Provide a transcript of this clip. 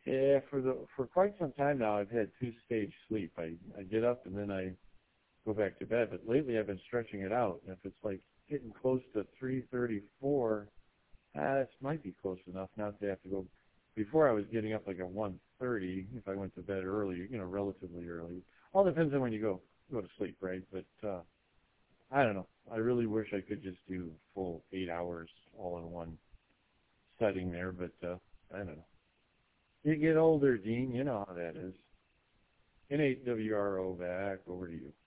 Yeah, for quite some time now, I've had two-stage sleep. I get up and then I go back to bed. But lately, I've been stretching it out. And if it's like getting close to 3:34, this might be close enough now to have to go. Before I was getting up like at 1:30 if I went to bed early, relatively early. All depends on when you go to sleep, right? But I don't know. I really wish I could just do full 8 hours all in one setting there, but I don't know. You get older, Dean. You know how that is. N8WRO back over to you.